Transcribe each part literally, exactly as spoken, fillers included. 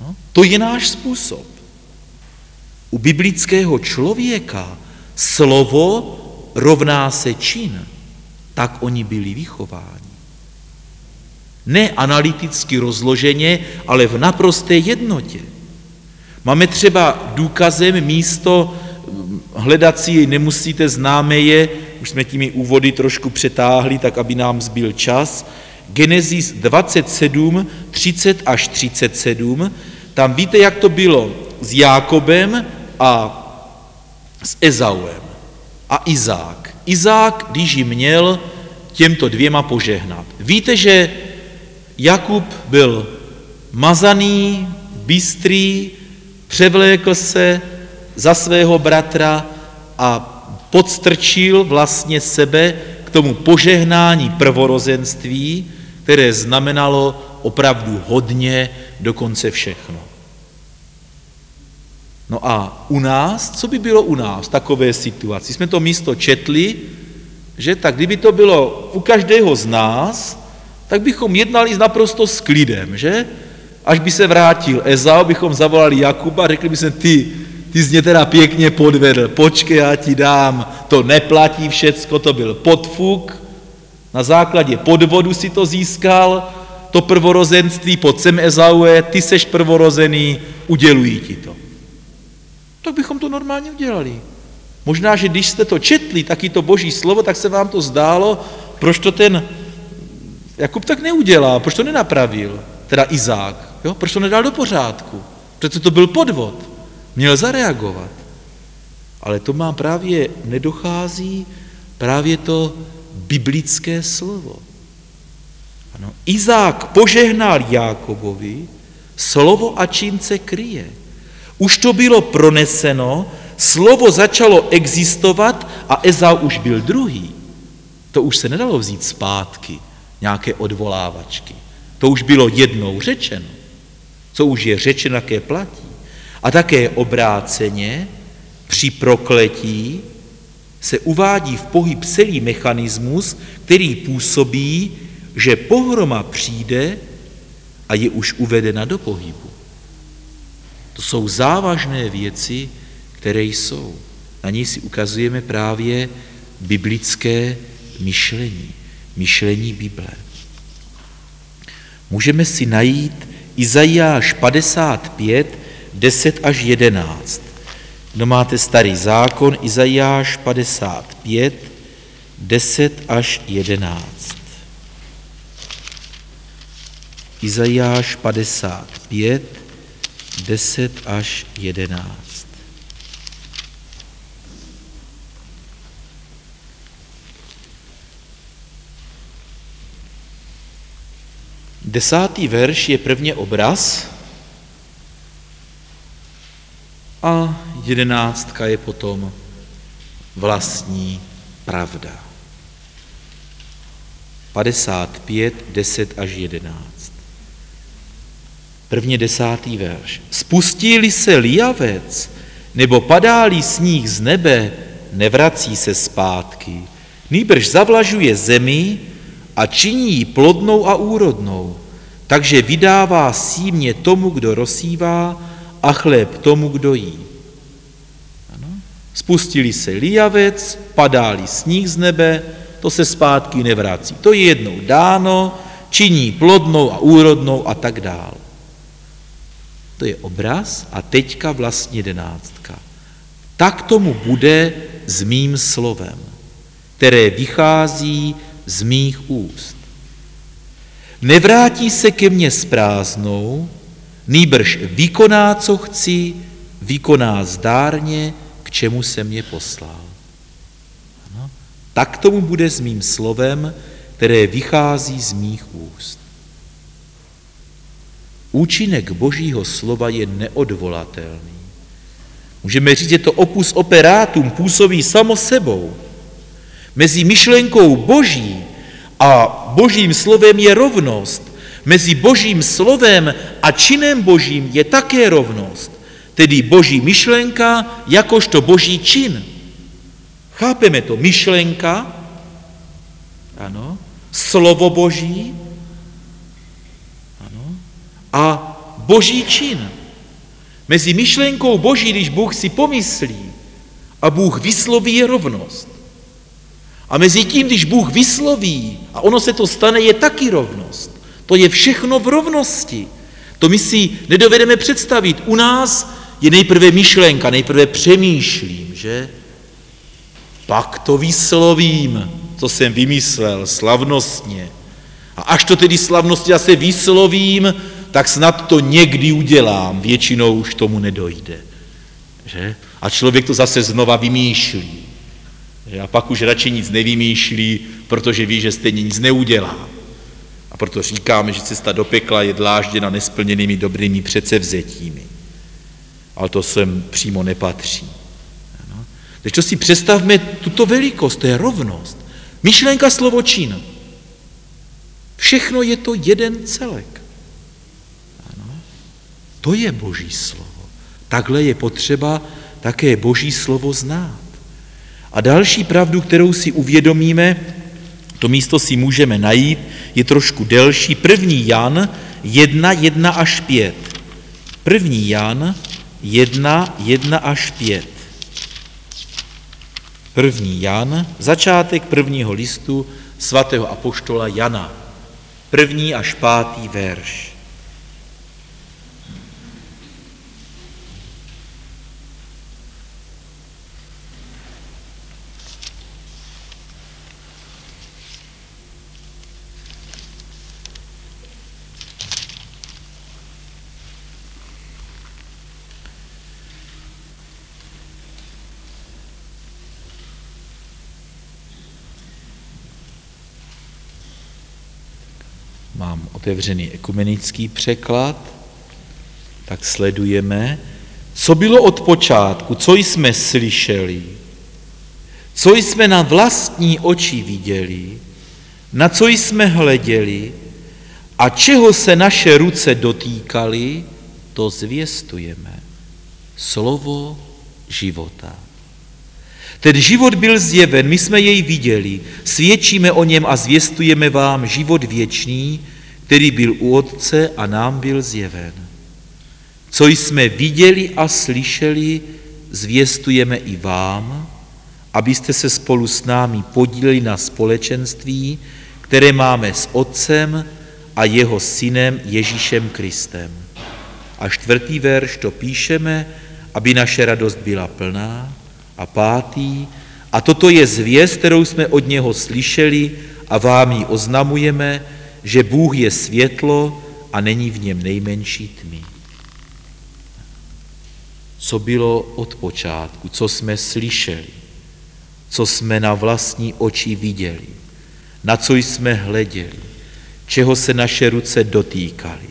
Ano? To je náš způsob. U biblického člověka slovo rovná se čin. Tak oni byli vychováni. Ne analyticky rozloženě, ale v naprosté jednotě. Máme třeba důkazem místo, hledat si jej nemusíte, známe je, už jsme těmi úvody trošku přetáhli, tak aby nám zbyl čas. Genesis dvacet sedm, třicet až třicet sedm, tam víte, jak to bylo s Jákobem a s Ezauem. A Izák. Izák, když ji měl těmto dvěma požehnat. Víte, že Jakub byl mazaný, bystrý, převlékl se za svého bratra a podstrčil vlastně sebe k tomu požehnání prvorozenství, které znamenalo opravdu hodně, dokonce všechno. No a u nás, co by bylo u nás v takové situaci? Jsme to místo četli, že tak kdyby to bylo u každého z nás, tak bychom jednali naprosto s klidem, že? Až by se vrátil Ezau, bychom zavolali Jakuba a řekli bychom, ty, ty jsi mě teda pěkně podvedl, počkej, já ti dám, to neplatí všecko, to byl podfuk, na základě podvodu si to získal, to prvorozenství, pojď sem Ezaue, ty seš prvorozený, udělují ti to. Tak bychom to normálně udělali. Možná, že když jste to četli, taky to boží slovo, tak se vám to zdálo, proč to ten Jakub tak neudělal, proč to nenapravil, teda Izák, jo? Proč to nedal do pořádku, protože to byl podvod, měl zareagovat. Ale to má právě nedochází právě to biblické slovo. Ano, Izák požehnal Jákobovi, slovo a čin se kryje. Už to bylo proneseno, slovo začalo existovat a Ezau už byl druhý. To už se nedalo vzít zpátky, nějaké odvolávačky. To už bylo jednou řečeno. Co už je řečeno, jaké platí. A také obráceně při prokletí se uvádí v pohyb celý mechanismus, který působí, že pohroma přijde a je už uvedena do pohybu. To jsou závažné věci, které jsou. Na něj si ukazujeme právě biblické myšlení, myšlení Bible. Můžeme si najít Izajáš padesát pět, deset až jedenáct. Kdo máte starý zákon, Izajáš padesát pět, deset až jedenáct. Izajáš padesát pět, deset až jedenáct. Desátý verš je prvně obraz a jedenáctka je potom vlastní pravda. padesát pět, deset až jedenáct. Prvně desátý verš. Spustí-li se lijavec, nebo padá-li sníh z nebe, nevrací se zpátky. Nýbrž zavlažuje zemi a činí ji plodnou a úrodnou. Takže vydává símě tomu, kdo rozsívá, a chléb tomu, kdo jí. Ano. Spustí-li se lijavec, padá-li sníh z nebe, to se zpátky nevrací. To je jednou dáno, činí plodnou a úrodnou a tak dál. To je obraz a teďka vlastně jedenáctka. Tak tomu bude s mým slovem, které vychází z mých úst. Nevrátí se ke mně s prázdnou, nýbrž vykoná, co chci, vykoná zdárně, k čemu se mě poslal. Ano? Tak tomu bude s mým slovem, které vychází z mých úst. Účinek Božího slova je neodvolatelný. Můžeme říct, že to opus operatum působí samo sebou. Mezi myšlenkou Boží a Božím slovem je rovnost. Mezi Božím slovem a činem Božím je také rovnost. Tedy Boží myšlenka jakožto Boží čin. Chápeme to? Myšlenka, ano, slovo Boží, ano, a boží čin. Mezi myšlenkou boží, když Bůh si pomyslí a Bůh vysloví, je rovnost. A mezi tím, když Bůh vysloví a ono se to stane, je taky rovnost. To je všechno v rovnosti. To my si nedovedeme představit. U nás je nejprve myšlenka, nejprve přemýšlím, že? Pak to vyslovím, co jsem vymyslel, slavnostně. A až to tedy slavnostně zase vyslovím, tak snad to někdy udělám. Většinou už tomu nedojde. Že? A člověk to zase znova vymýšlí. Že? A pak už radši nic nevymýšlí, protože ví, že stejně nic neudělá. A proto říkáme, že cesta do pekla je dlážděna nesplněnými dobrými předsevzetími. Ale to sem přímo nepatří. No. Takže to si představme tuto velikost, to je rovnost. Myšlenka, slovo, čin. Všechno je to jeden celek. Ano. To je boží slovo. Takhle je potřeba také boží slovo znát. A další pravdu, kterou si uvědomíme, to místo si můžeme najít, je trošku delší. První Jan jedna, jedna až pět. První Jan jedna, jedna až pět. První Jan, začátek prvního listu svatého apoštola Jana. První až pátý verš. Mám otevřený ekumenický překlad, tak sledujeme, co bylo od počátku, co jsme slyšeli, co jsme na vlastní oči viděli, na co jsme hleděli a čeho se naše ruce dotýkaly, to zvěstujeme. Slovo života. Ten život byl zjeven, my jsme jej viděli, svědčíme o něm a zvěstujeme vám život věčný, který byl u Otce a nám byl zjeven. Co jsme viděli a slyšeli, zvěstujeme i vám, abyste se spolu s námi podíleli na společenství, které máme s Otcem a jeho synem Ježíšem Kristem. A čtvrtý verš to píšeme, aby naše radost byla plná. A pátý, a toto je zvěst, kterou jsme od něho slyšeli a vám ji oznamujeme, že Bůh je světlo a není v něm nejmenší tmy. Co bylo od počátku, co jsme slyšeli, co jsme na vlastní oči viděli, na co jsme hleděli, čeho se naše ruce dotýkaly.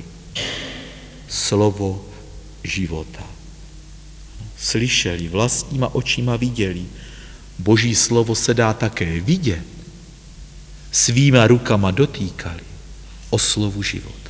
Slovo života. Slyšeli, vlastníma očima viděli. Boží slovo se dá také vidět. Svýma rukama dotýkali o slovu života.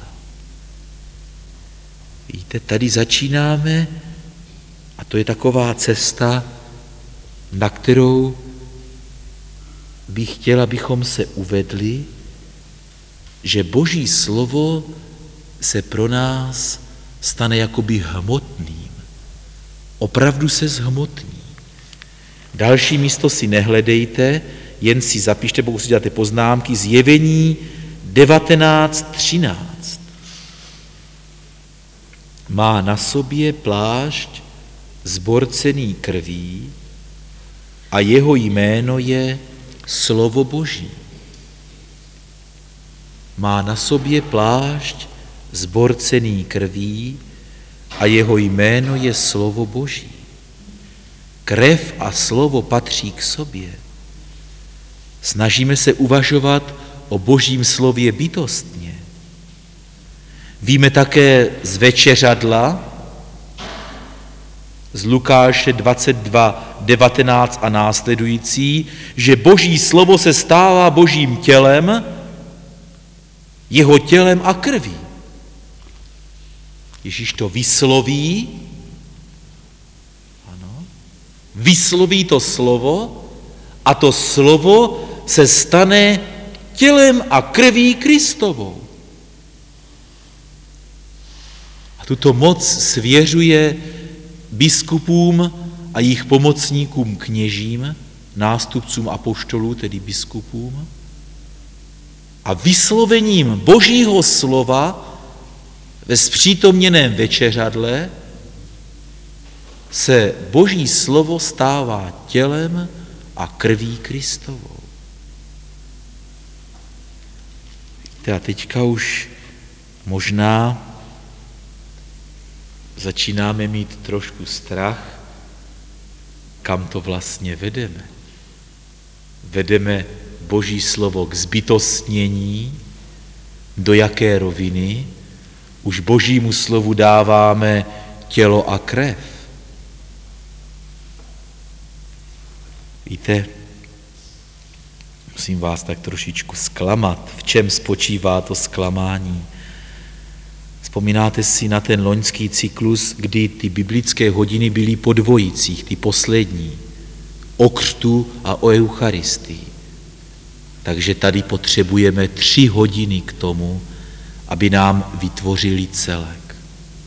Víte, tady začínáme a to je taková cesta, na kterou bych chtěla, abychom se uvedli, že Boží slovo se pro nás stane jakoby hmotným. Opravdu se zhmotní. Další místo si nehledejte, jen si zapište, pokud si děláte poznámky, Zjevení devatenáct třináct. Má na sobě plášť zborcený krví a jeho jméno je Slovo Boží. Má na sobě plášť zborcený krví a jeho jméno je Slovo Boží. Krev a slovo patří k sobě. Snažíme se uvažovat o Božím slově bytostně. Víme také z večeřadla, z Lukáše dvacet dva devatenáct a následující, že Boží slovo se stává Božím tělem, jeho tělem a krví. Ježíš to vysloví, ano, vysloví to slovo a to slovo se stane tělem a krví Kristovou. A A tuto moc svěřuje biskupům a jejich pomocníkům kněžím, nástupcům apoštolů, tedy biskupům. A vyslovením Božího slova ve zpřítomněném večeřadle se Boží slovo stává tělem a krví Kristovou. Víte, a teďka už možná začínáme mít trošku strach, kam to vlastně vedeme. Vedeme Boží slovo k zbytostnění, do jaké roviny, už Božímu slovu dáváme tělo a krev. Víte, musím vás tak trošičku zklamat. V čem spočívá to zklamání? Vzpomínáte si na ten loňský cyklus, kdy ty biblické hodiny byly po dvojicích, ty poslední, o křtu a o Eucharistii. Takže tady potřebujeme tři hodiny k tomu, aby nám vytvořili celek.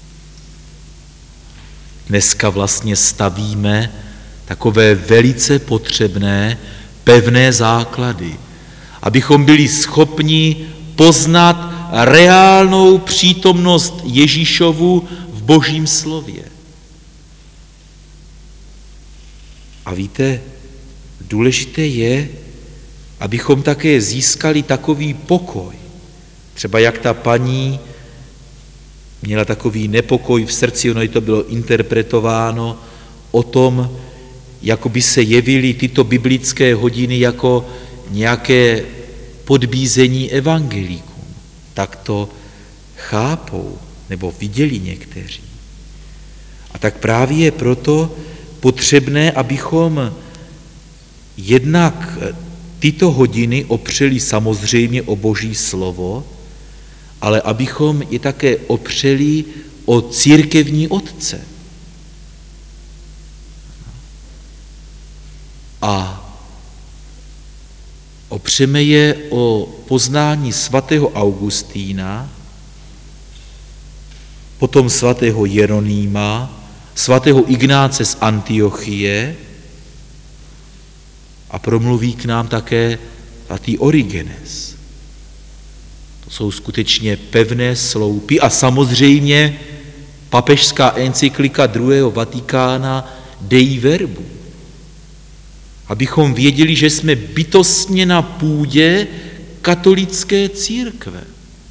Dneska vlastně stavíme takové velice potřebné, pevné základy, abychom byli schopni poznat reálnou přítomnost Ježíšovu v Božím slově. A víte, důležité je, abychom také získali takový pokoj. Třeba jak ta paní měla takový nepokoj v srdci, ono to bylo interpretováno o tom, jako by se jevily tyto biblické hodiny jako nějaké podbízení evangelíkům. Tak to chápou, nebo viděli někteří. A tak právě je proto potřebné, abychom jednak tyto hodiny opřeli samozřejmě o Boží slovo, ale abychom je také opřeli o církevní otce. A opřeme je o poznání svatého Augustína, potom svatého Jeronýma, svatého Ignáce z Antiochie a promluví k nám také svatý Origenes. To jsou skutečně pevné sloupy a samozřejmě papežská encyklika druhého Vatikána Dei Verbum. Abychom věděli, že jsme bytostně na půdě katolické církve.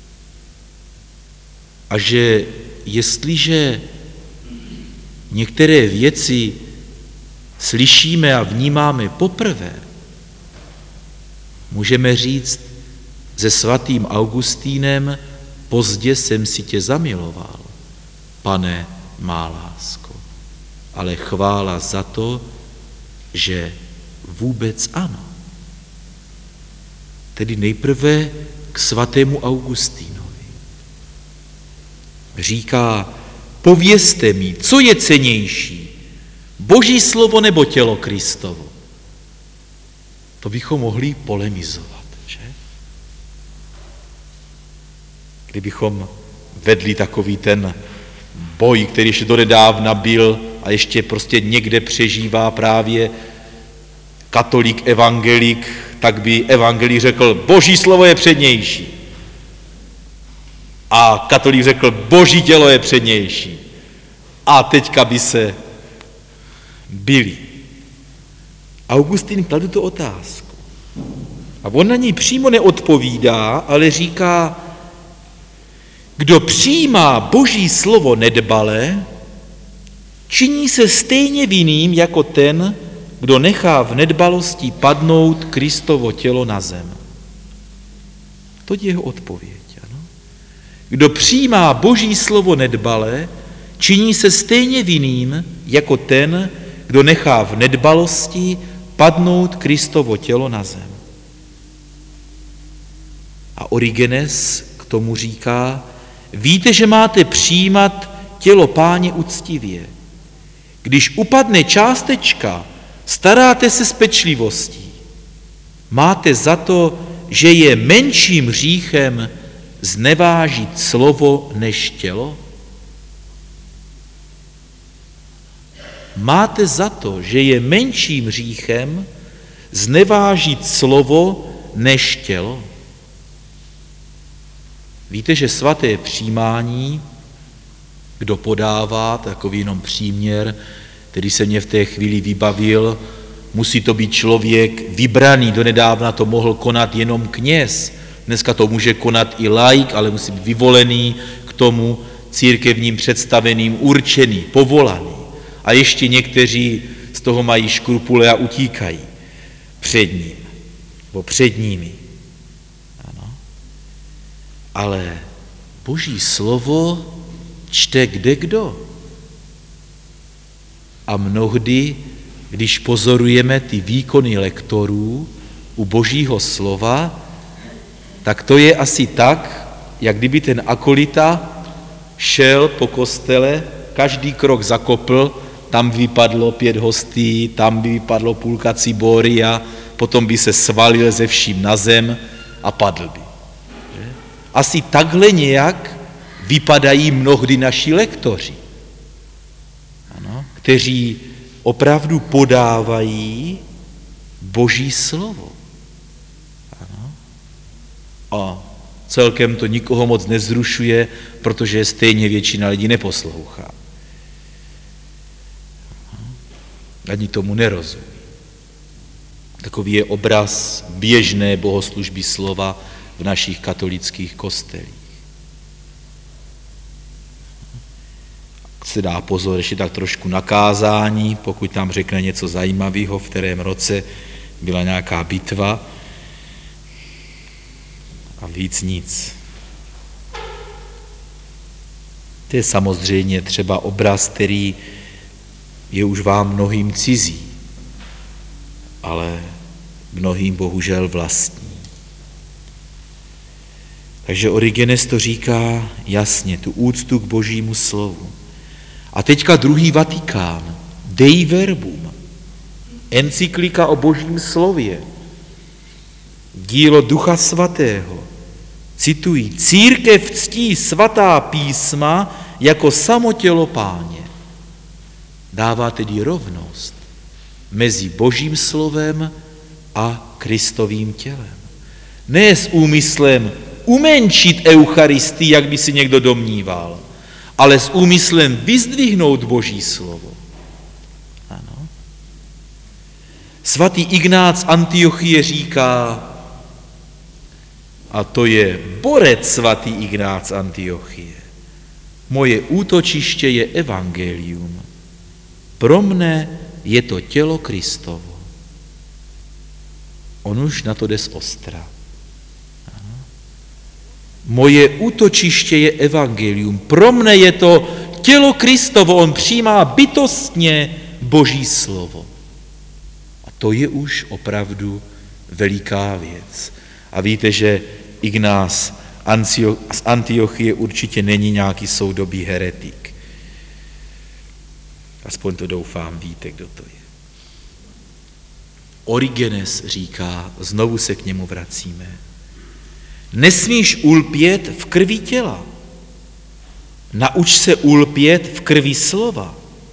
A že jestliže některé věci slyšíme a vnímáme poprvé, můžeme říct se svatým Augustínem, pozdě jsem si tě zamiloval, pane má lásko. Ale chvála za to, že vůbec ano. Tedy nejprve k svatému Augustínovi. Říká, povězte mi, co je cennější, Boží slovo nebo tělo Kristovo. To bychom mohli polemizovat, že? Kdybychom vedli takový ten boj, který ještě donedávna byl a ještě prostě někde přežívá právě katolík, evangelik, tak by evangelik řekl, Boží slovo je přednější. A katolík řekl, Boží tělo je přednější. A teďka by se byli. Augustín kladl tu otázku. A on na ní přímo neodpovídá, ale říká, kdo přijímá Boží slovo nedbale, činí se stejně vinným jako ten, kdo nechá v nedbalosti padnout Kristovo tělo na zem. To je jeho odpověď. Ano? Kdo přijímá Boží slovo nedbale, činí se stejně vinným jako ten, kdo nechá v nedbalosti padnout Kristovo tělo na zem. A Origenes k tomu říká, víte, že máte přijímat tělo Páně uctivě. Když upadne částečka, staráte se s pečlivostí. Máte za to, že je menším hříchem znevážit slovo než tělo? máte za to, že je menším hříchem znevážit slovo než tělo? Víte, že svaté přijímání, kdo podává, takový jenom příměr, který se mě v té chvíli vybavil, musí to být člověk vybraný, donedávna to mohl konat jenom kněz, dneska to může konat i laik, ale musí být vyvolený k tomu církevním představeným, určený, povolaný. A ještě někteří z toho mají škrupule a utíkají před ním, nebo před nimi. Ano. Ale Boží slovo čte kde kdo. A mnohdy, když pozorujeme ty výkony lektorů u Božího slova, tak to je asi tak, jak kdyby ten akolita šel po kostele, každý krok zakopl, tam vypadlo pět hostí, tam by vypadlo půlka cibory a potom by se svalil ze vším na zem a padl by. Že? Asi takhle nějak vypadají mnohdy naši lektoři, ano, kteří opravdu podávají Boží slovo. Ano. A celkem to nikoho moc nezrušuje, protože stejně většina lidí neposlouchá. Ani tomu nerozumí. Takový je obraz běžné bohoslužby slova v našich katolických kostelích. Se dá pozor ještě tak trošku na kázání, pokud tam řekne něco zajímavého, v kterém roce byla nějaká bitva a víc nic. To je samozřejmě třeba obraz, který je už vám mnohým cizí, ale mnohým bohužel vlastní. Takže Origenes to říká jasně, tu úctu k Božímu slovu. A teďka druhý Vatikán, Dei Verbum, encyklika o Božím slově, dílo Ducha Svatého, citují, církev ctí svatá písma jako samotělo Páně. Dává tedy rovnost mezi Božím slovem a Kristovým tělem. Ne s úmyslem umenšit Eucharistii, jak by si někdo domníval, ale s úmyslem vyzdvihnout Boží slovo. Ano. Svatý Ignác Antiochie říká, a to je borec svatý Ignác Antiochie, moje útočiště je evangelium. Pro mne je to tělo Kristovo. On už na to jde z ostra. Ano. Moje útočiště je evangelium. Pro mne je to tělo Kristovo. On přijímá bytostně Boží slovo. A to je už opravdu veliká věc. A víte, že Ignác z Antiochie určitě není nějaký soudobý heretik. Aspoň to doufám, víte, kdo to je. Origenes říká, znovu se k němu vracíme, nesmíš ulpět v krvi těla. Nauč se ulpět v krvi slova.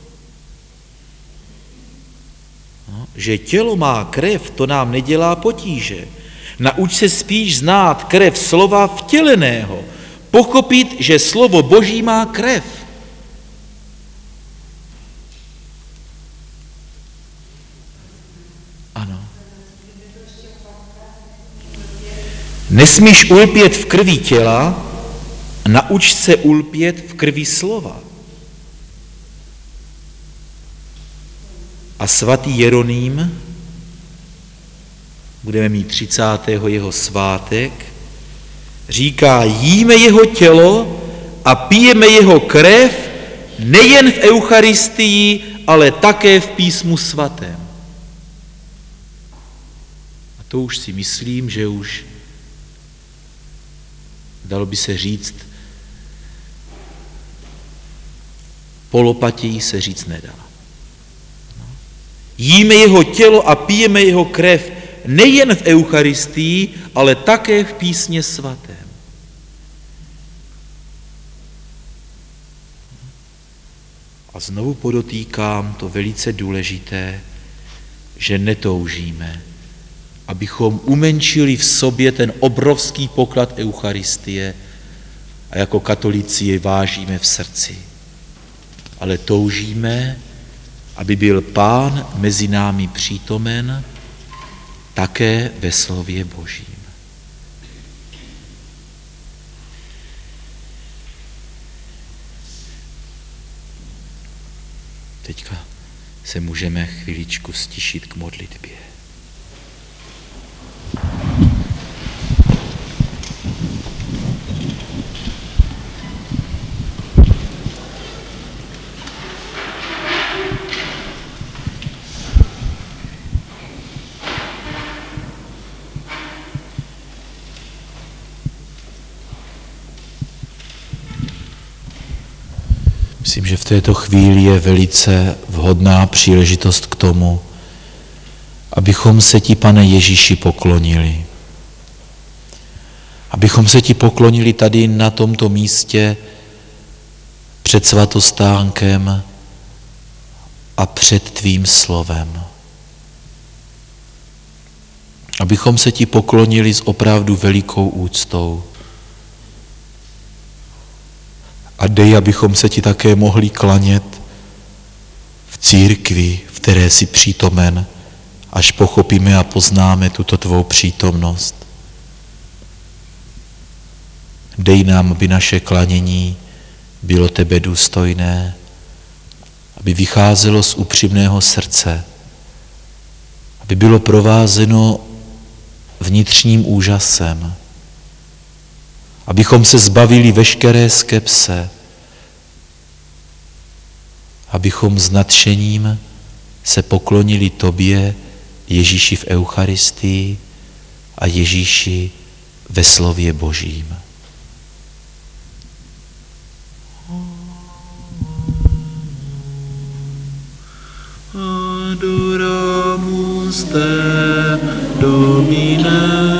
No, že tělo má krev, to nám nedělá potíže. Nauč se spíš znát krev slova vtěleného. Pochopit, že slovo Boží má krev. Ano. Nesmíš ulpět v krvi těla, nauč se ulpět v krvi slova. A svatý Jeroným, budeme mít třicátého jeho svátek, říká, jíme jeho tělo a pijeme jeho krev nejen v Eucharistii, ale také v písmu svatém. A to už si myslím, že už dalo by se říct, polopatěji se říct nedá. Jíme jeho tělo a pijeme jeho krev nejen v Eucharistii, ale také v písmě svatém. A znovu podotýkám to velice důležité, že netoužíme, abychom umenšili v sobě ten obrovský poklad Eucharistie a jako katolíci je vážíme v srdci. Ale toužíme, aby byl Pán mezi námi přítomen také ve slově Božím. Teďka se můžeme chviličku stišit k modlitbě. Myslím, že v této chvíli je velice vhodná příležitost k tomu, abychom se ti, Pane Ježíši, poklonili. Abychom se ti poklonili tady na tomto místě před svatostánkem a před tvým slovem. Abychom se ti poklonili s opravdu velikou úctou. A dej, abychom se ti také mohli klanět v církvi, v které jsi přítomen, až pochopíme a poznáme tuto tvou přítomnost. Dej nám, aby naše klanění bylo tebe důstojné, aby vycházelo z upřímného srdce, aby bylo provázeno vnitřním úžasem, abychom se zbavili veškeré skepse, abychom s nadšením se poklonili tobě, Ježíši v Eucharistii a Ježíši ve slově Božím. Adoramus te, Domine.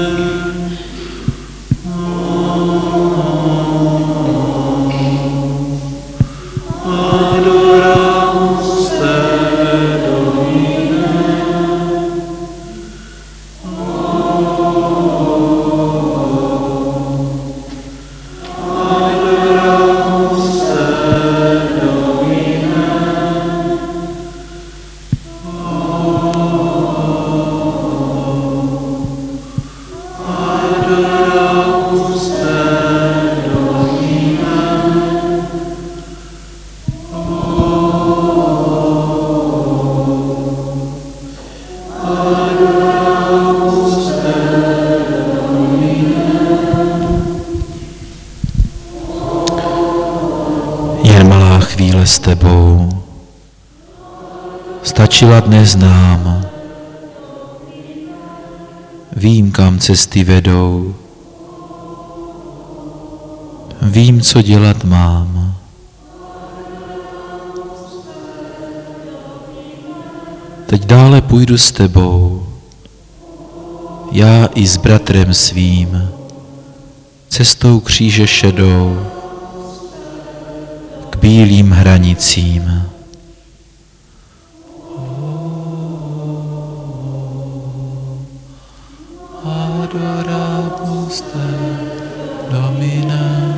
S tebou. Stačila dnes nám. Vím, kam cesty vedou. Vím, co dělat mám. Teď dále půjdu s tebou. Já i s bratrem svým. Cestou kříže šedou. Bílým hranicím. Adoramus te, Domine.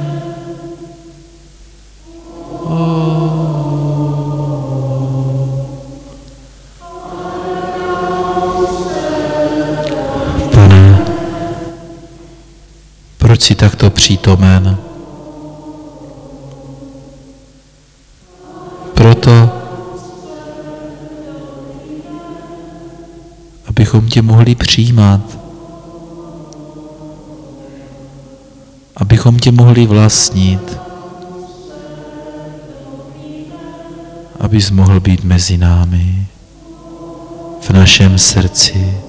Pane, proč jsi takto přítomen? Proto, abychom tě mohli přijímat, abychom tě mohli vlastnit, abys mohl být mezi námi, v našem srdci.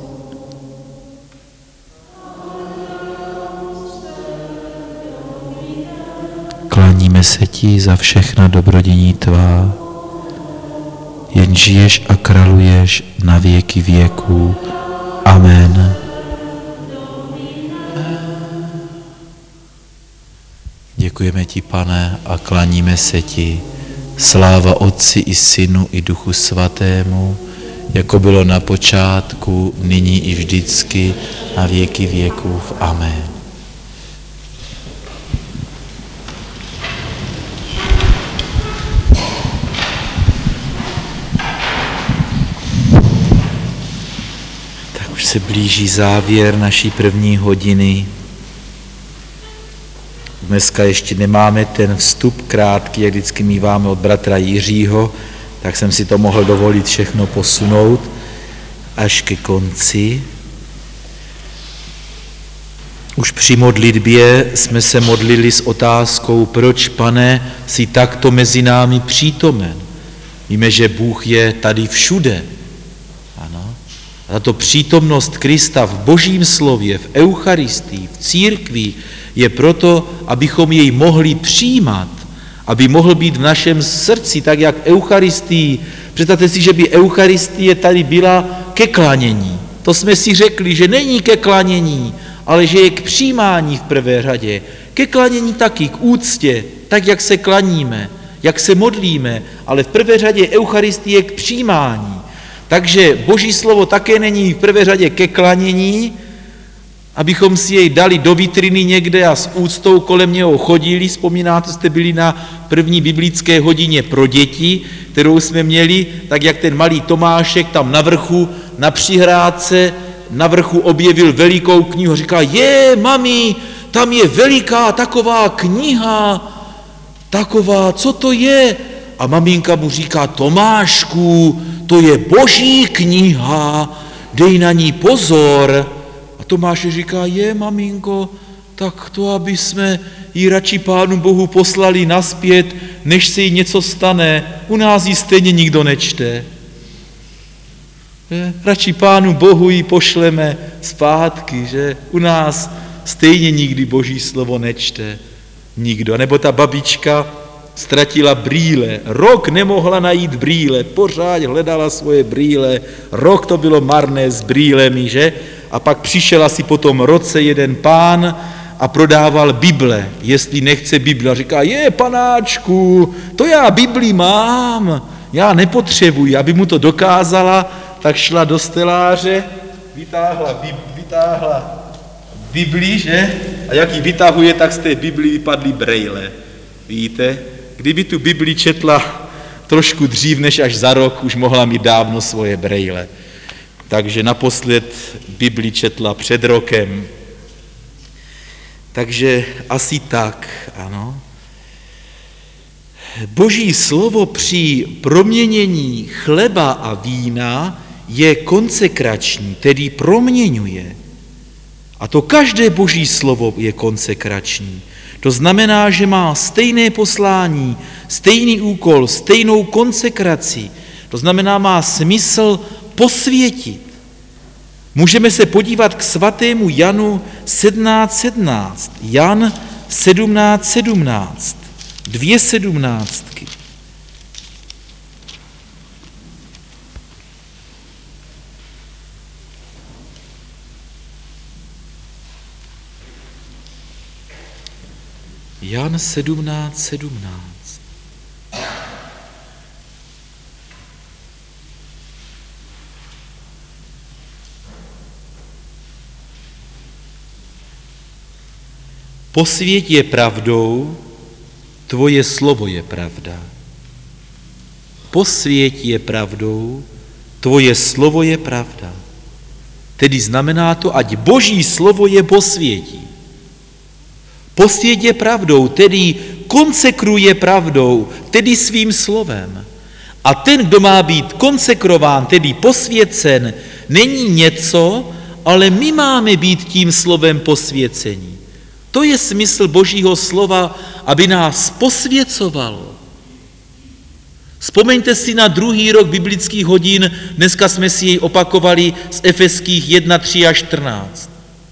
Klaníme se ti za všechna dobrodění tvá, jen žiješ a králuješ na věky věků. Amen. Děkujeme ti, Pane, a klaníme se ti Sláva Otci i Synu i Duchu Svatému, jako bylo na počátku, nyní i vždycky, na věky věkův. Amen. Tak už se blíží závěr naší první hodiny. Dneska ještě nemáme ten vstup krátký, jak vždycky míváme od bratra Jiřího, tak jsem si to mohl dovolit všechno posunout až ke konci. Už při modlitbě jsme se modlili s otázkou, proč, Pane, jsi takto mezi námi přítomen. Víme, že Bůh je tady všude. Ano. A tato přítomnost Krista v Božím slově, v Eucharistii, v církvi, je proto, abychom jej mohli přijímat, aby mohl být v našem srdci, tak jak Eucharistii. Představte si, že by Eucharistie tady byla ke klanění. To jsme si řekli, že není ke klanění, ale že je k přijímání v prvé řadě. Ke klanění taky, k úctě, tak jak se klaníme, jak se modlíme, ale v prvé řadě Eucharistie k přijímání. Takže Boží slovo také není v prvé řadě ke klanění, abychom si jej dali do vitriny někde a s úctou kolem něho chodili. Vzpomínáte, jste byli na první biblické hodině pro děti, kterou jsme měli, tak jak ten malý Tomášek tam na vrchu, na přihrádce, na vrchu objevil velikou knihu. Říká, je, mami, tam je veliká taková kniha, taková, co to je? A maminka mu říká, Tomášku, to je Boží kniha, dej na ní pozor. A Tomáš říká, je, maminko, tak to, aby jsme ji radši Pánu Bohu poslali naspět, než se jí něco stane. U nás ji stejně nikdo nečte. Je? Radši Pánu Bohu ji pošleme zpátky, že u nás stejně nikdy Boží slovo nečte nikdo. Nebo ta babička ztratila brýle, rok nemohla najít brýle, pořád hledala svoje brýle, rok to bylo marné s brýlemi, že? A pak přišel asi po tom roce jeden pán a prodával Bible, jestli nechce Bible. A říká, je, panáčku, to já Bibli mám, já nepotřebuji. Aby mu to dokázala, tak šla do steláře, vytáhla, vytáhla Bibli, že? A jak ji vytahuje, tak z té Bibli vypadly brejle. Víte, kdyby tu Bibli četla trošku dřív, než až za rok, už mohla mít dávno svoje brejle. Takže naposled Bibli četla před rokem. Takže asi tak, ano. Boží slovo při proměnění chleba a vína je konsekrační, tedy proměňuje. A to každé Boží slovo je konsekrační. To znamená, že má stejné poslání, stejný úkol, stejnou konsekraci. To znamená, má smysl posvětit. Můžeme se podívat k svatému Janu sedmnáct sedmnáct. Jan sedmnáct sedmnáct. Dvě sedmnáctky. Jan sedmnáct sedmnáct. Posvěť je pravdou, tvoje slovo je pravda. Posvěť je pravdou, tvoje slovo je pravda. Tedy znamená to, ať Boží slovo je posvětí. Posvěť je pravdou, tedy konsekruje pravdou, tedy svým slovem. A ten, kdo má být konsekrován, tedy posvěcen, není něco, ale my máme být tím slovem posvěcení. To je smysl Božího slova, aby nás posvěcovalo. Vzpomeňte si na druhý rok biblických hodin, dneska jsme si jej opakovali z Efeských jedna, tři a čtrnáct.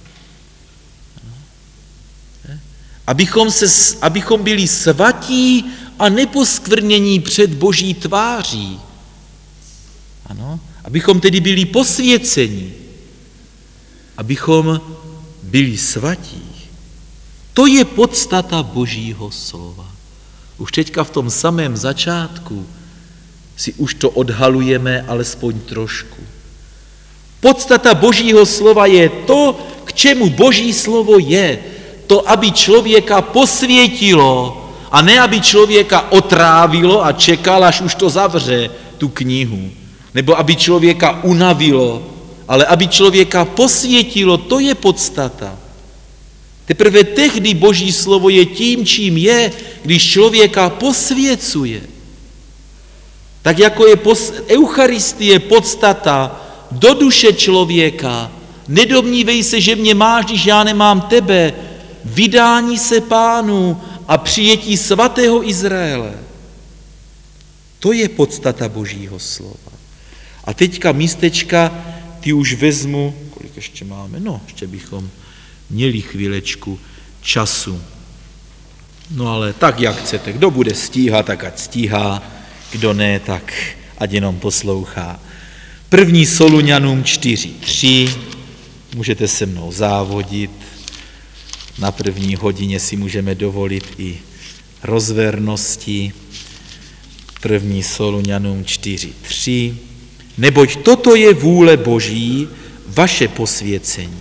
Abychom, se, abychom byli svatí a neposkvrnění před Boží tváří. Ano? Abychom tedy byli posvěceni. Abychom byli svatí. To je podstata Božího slova. Už teďka v tom samém začátku si už to odhalujeme alespoň trošku. Podstata Božího slova je to, k čemu Boží slovo je. To, aby člověka posvětilo a ne, aby člověka otrávilo a čekal, až už to zavře, tu knihu. Nebo aby člověka unavilo, ale aby člověka posvětilo, to je podstata. Teprve tehdy Boží slovo je tím, čím je, když člověka posvěcuje. Tak jako je pos... Eucharistie podstata do duše člověka, nedomnívej se, že mě máš, když já nemám tebe, vydání se Pánu a přijetí svatého Izraele. To je podstata Božího slova. A teďka místečka, ty už vezmu, kolik ještě máme? No, ještě bychom měli chvílečku času. No ale tak, jak chcete. Kdo bude stíhat, tak ať stíhá. Kdo ne, tak ať jenom poslouchá. První Soluňanům čtyři tři. Můžete se mnou závodit. Na první hodině si můžeme dovolit i rozvernosti. První Soluňanům čtyři tři. Neboť toto je vůle Boží, vaše posvěcení.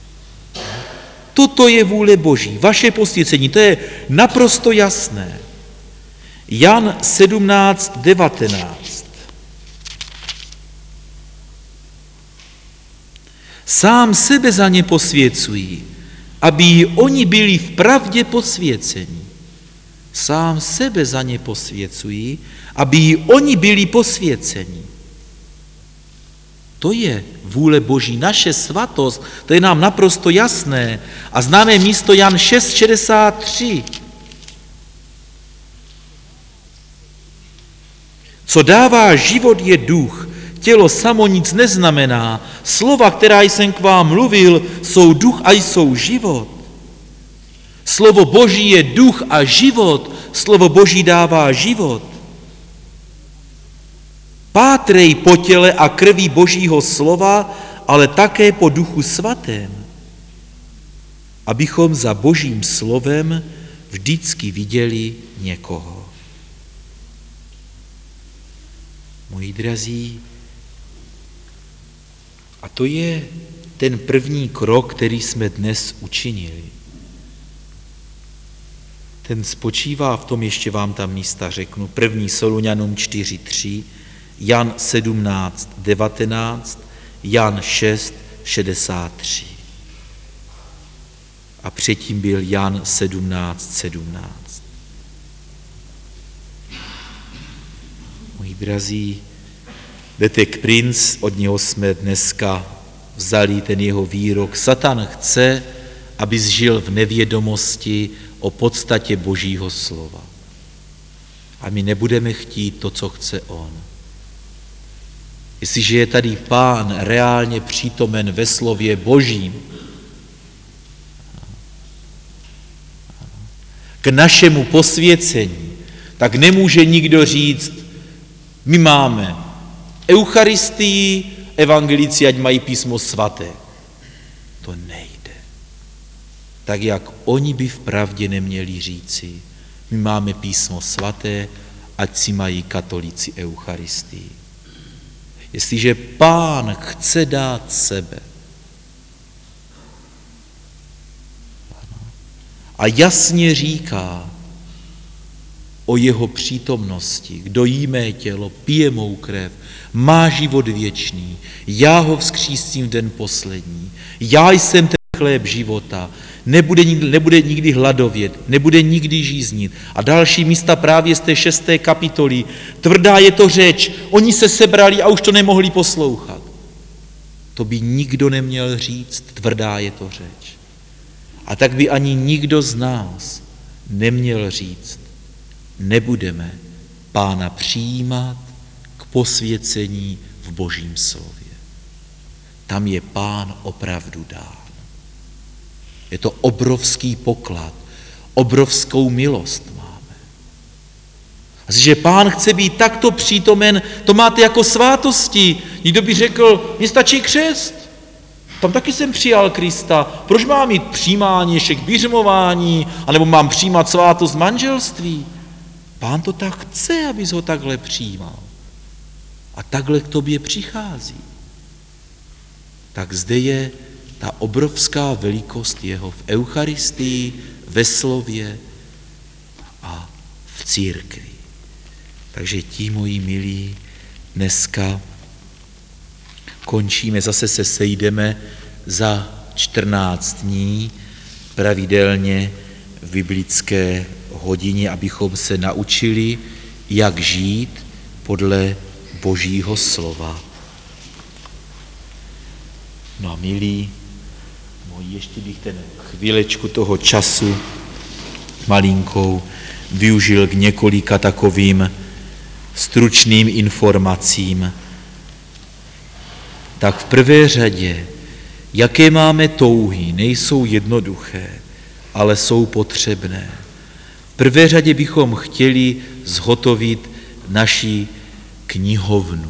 Toto je vůle Boží, vaše posvěcení, to je naprosto jasné. Jan sedmnáct devatenáct. Sám sebe za ně posvěcují, aby oni byli v pravdě posvěcení. Sám sebe za ně posvěcují, aby oni byli posvěcení. To je vůle Boží, naše svatost, to je nám naprosto jasné. A známe místo Jan šest šedesát tři. Co dává život, je duch, tělo samo nic neznamená. Slova, která jsem k vám mluvil, jsou duch a jsou život. Slovo Boží je duch a život, slovo Boží dává život. Pátrej po těle a krvi Božího slova, ale také po duchu svatém, abychom za Božím slovem vždycky viděli někoho. Moji drazí, a to je ten první krok, který jsme dnes učinili. Ten spočívá v tom, ještě vám tam místa řeknu, první Soluňanům čtyři tři, Jan sedmnáct devatenáct, Jan šest šedesát tři. A předtím byl Jan sedmnáct sedmnáct. Moji drazí, Detek Princ, od něho jsme dneska vzali ten jeho výrok. Satan chce, abys žil v nevědomosti o podstatě Božího slova. A my nebudeme chtít to, co chce on. Jestliže je tady Pán reálně přítomen ve slově Božím, k našemu posvěcení, tak nemůže nikdo říct, my máme Eucharistii, evangelici, ať mají písmo svaté. To nejde. Tak jak oni by v pravdě neměli říci, my máme písmo svaté, ať si mají katolíci Eucharistii. Jestliže Pán chce dát sebe a jasně říká o jeho přítomnosti, kdo jí mé tělo, pije mou krev, má život věčný, já ho vzkřísím v den poslední, já jsem ten chléb života, nebude nikdy, nebude nikdy hladovět, nebude nikdy žíznit. A další místa právě z té šesté kapitoly. Tvrdá je to řeč, oni se sebrali a už to nemohli poslouchat. To by nikdo neměl říct, tvrdá je to řeč. A tak by ani nikdo z nás neměl říct, nebudeme Pána přijímat k posvěcení v Božím slově. Tam je Pán opravdu dán. Je to obrovský poklad, obrovskou milost máme. A že Pán chce být takto přítomen, to máte jako svátosti. Někdo by řekl, mně stačí křest. Tam taky jsem přijal Krista. Proč mám mít přijímání ještě k běžmování, anebo mám přijímat svátost manželství? Pán to tak chce, abys ho takhle přijímal. A takhle k tobě přichází. Tak zde je ta obrovská velikost jeho v Eucharistii, ve slově a v církvi. Takže tí, moji milí, dneska končíme, zase se sejdeme za čtrnáct dní pravidelně v biblické hodině, abychom se naučili, jak žít podle Božího slova. No a milí moji, ještě bych ten chvílečku toho času malinkou využil k několika takovým stručným informacím. Tak v prvé řadě, jaké máme touhy, nejsou jednoduché, ale jsou potřebné. V prvé řadě bychom chtěli zhotovit naši knihovnu.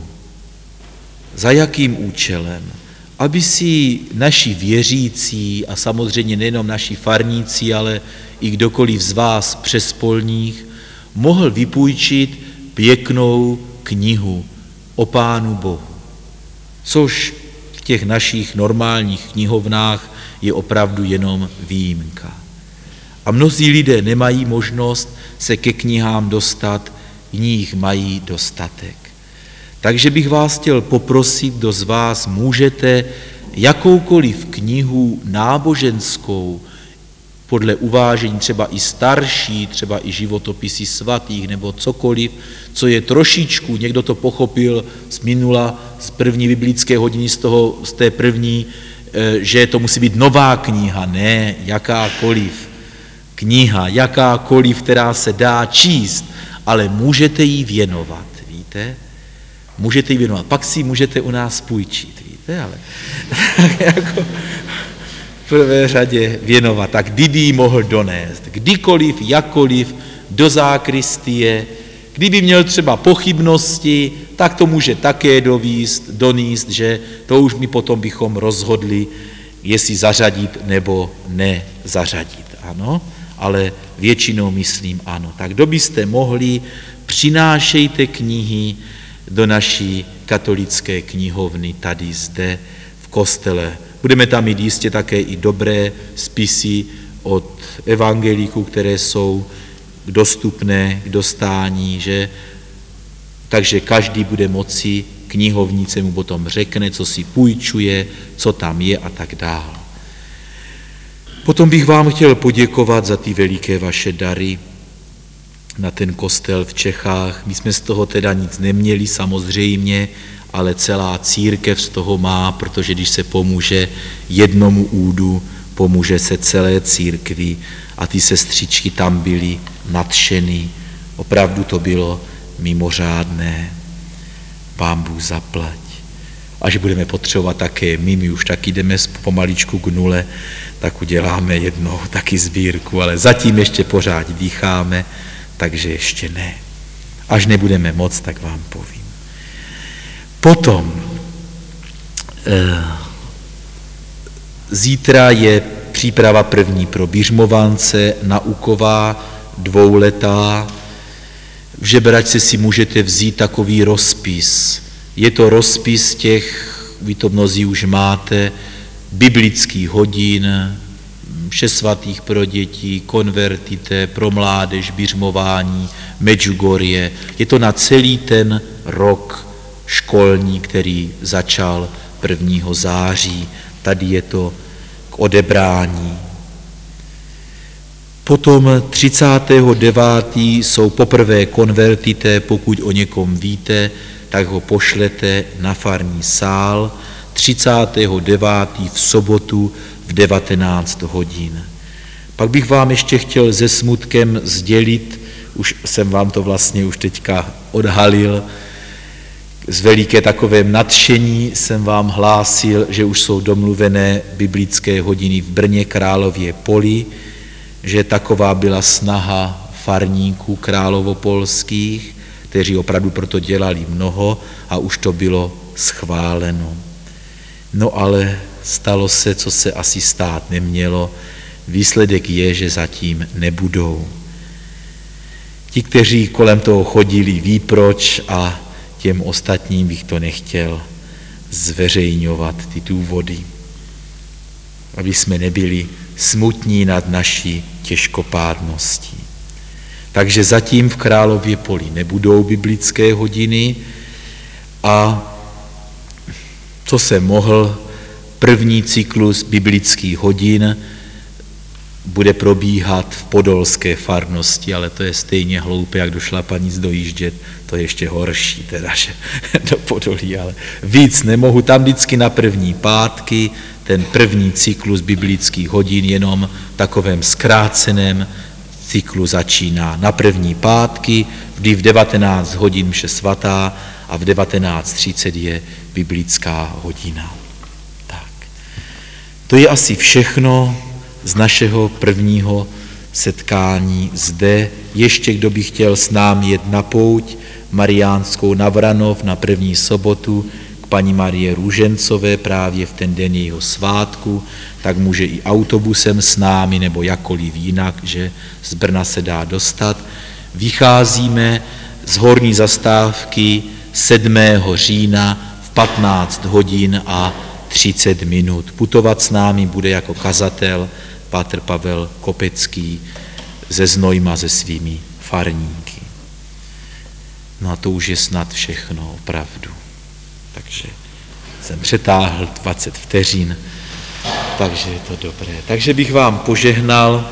Za jakým účelem? Aby si naši věřící, a samozřejmě nejenom naši farníci, ale i kdokoliv z vás přespolních, mohl vypůjčit pěknou knihu o Pánu Bohu. Což v těch našich normálních knihovnách je opravdu jenom výjimka. A mnozí lidé nemají možnost se ke knihám dostat, jiní jich mají dostatek. Takže bych vás chtěl poprosit, kdo z vás můžete jakoukoliv knihu náboženskou, podle uvážení třeba i starší, třeba i životopisy svatých nebo cokoliv, co je trošičku, někdo to pochopil z minula, z první biblické hodiny, z, toho, z té první, že to musí být nová kniha, ne jakákoliv kniha, jakákoliv, která se dá číst, ale můžete jí věnovat, víte? Můžete jí věnovat, pak si můžete u nás půjčit, víte, ale jako v prvé řadě věnovat, tak kdyby ji mohl donést, kdykoliv, jakkoliv, do zákristie, kdyby měl třeba pochybnosti, tak to může také dovíst, donést, že to už my potom bychom rozhodli, jestli zařadit nebo nezařadit, ano, ale většinou myslím ano. Tak kdo byste mohli, přinášejte knihy do naší katolické knihovny tady zde v kostele. Budeme tam mít jistě také i dobré spisy od evangelíků, které jsou dostupné k dostání, že? Takže každý bude moci, knihovnice mu potom řekne, co si půjčuje, co tam je a tak dále. Potom bych vám chtěl poděkovat za ty veliké vaše dary na ten kostel v Čechách. My jsme z toho teda nic neměli samozřejmě, ale celá církev z toho má, protože když se pomůže jednomu údu, pomůže se celé církvi a ty sestřičky tam byly nadšený. Opravdu to bylo mimořádné. Pán Bůh zaplať. Až budeme potřebovat také my, my už taky jdeme pomaličku k nule, tak uděláme jednou taky sbírku, ale zatím ještě pořád dýcháme, takže ještě ne. Až nebudeme moc, tak vám povím. Potom eh, zítra je příprava první pro běžmovance, nauková, dvouletá. V Žebračce si můžete vzít takový rozpis. Je to rozpis těch, vy to mnozí už máte, biblických hodin, mše svatých pro děti, konvertité, pro mládež, běžmování, Medjugorje. Je to na celý ten rok školní, který začal prvního září. Tady je to k odebrání. Potom třicátého devátého jsou poprvé konvertité, pokud o někom víte, tak ho pošlete na farní sál. třicátého devátého v sobotu v devatenáct hodin. Pak bych vám ještě chtěl se smutkem sdělit, už jsem vám to vlastně už teďka odhalil, z veliké takovém nadšení jsem vám hlásil, že už jsou domluvené biblické hodiny v Brně Králově Poli, že taková byla snaha farníků královopolských, kteří opravdu proto dělali mnoho a už to bylo schváleno. No ale stalo se, co se asi stát nemělo. Výsledek je, že zatím nebudou. Ti, kteří kolem toho chodili, ví proč a těm ostatním bych to nechtěl zveřejňovat, ty důvody. Aby jsme nebyli smutní nad naší těžkopádností. Takže zatím v Králově Poli nebudou biblické hodiny a co jsem mohl, první cyklus biblických hodin bude probíhat v podolské farnosti, ale to je stejně hloupé, jak došla paní dojíždět, to je ještě horší teda, že do Podolí, ale víc nemohu, tam vždycky na první pátky, ten první cyklus biblických hodin jenom v takovém zkráceném cyklu začíná na první pátky, vždy v devatenáct hodin mše svatá a v devatenáct třicet je biblická hodina. Tak. To je asi všechno z našeho prvního setkání zde. Ještě kdo by chtěl s námi jet na pouť mariánskou na Vranov na první sobotu k paní Marie Růžencové právě v ten den jejího svátku, tak může i autobusem s námi nebo jakkoliv jinak, že z Brna se dá dostat. Vycházíme z horní zastávky sedmého října v patnáct hodin a třicet minut. Putovat s námi bude jako kazatel pátr Pavel Kopecký ze Znojma se svými farníky. No a to už je snad všechno opravdu. Takže jsem přetáhl dvacet vteřin, takže je to dobré. Takže bych vám požehnal.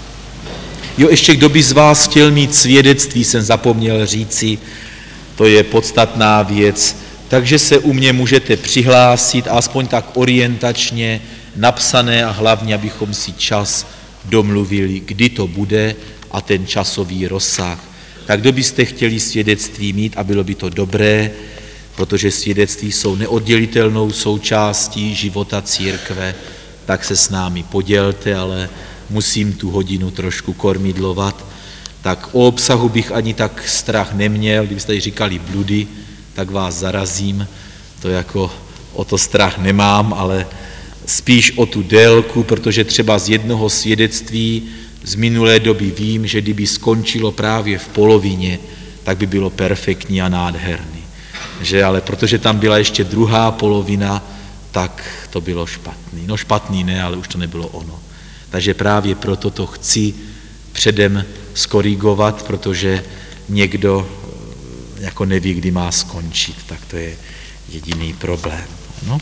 Jo, ještě kdo by z vás chtěl mít svědectví, jsem zapomněl říci, to je podstatná věc, takže se u mě můžete přihlásit, aspoň tak orientačně napsané a hlavně, abychom si čas domluvili, kdy to bude a ten časový rozsah. Tak kdo byste chtěli svědectví mít a bylo by to dobré, protože svědectví jsou neoddělitelnou součástí života církve, tak se s námi podělte, ale musím tu hodinu trošku kormidlovat. Tak o obsahu bych ani tak strach neměl, kdybyste tady říkali bludy, tak vás zarazím, to jako o to strach nemám, ale spíš o tu délku, protože třeba z jednoho svědectví z minulé doby vím, že kdyby skončilo právě v polovině, tak by bylo perfektní a nádherný. Že, ale protože tam byla ještě druhá polovina, tak to bylo špatný. No špatný ne, ale už to nebylo ono. Takže právě proto to chci předem skorigovat, protože někdo jako neví, kdy má skončit, tak to je jediný problém. No.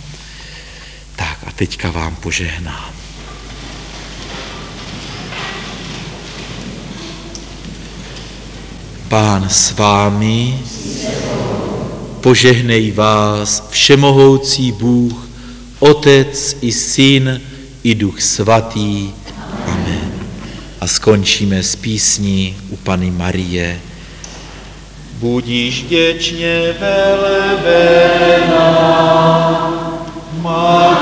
Tak a teďka vám požehnám. Pán s vámi, požehnej vás všemohoucí Bůh, Otec i Syn i Duch Svatý. Amen. A skončíme s písní u Panny Marie. Budíš věčně velebena, Maria.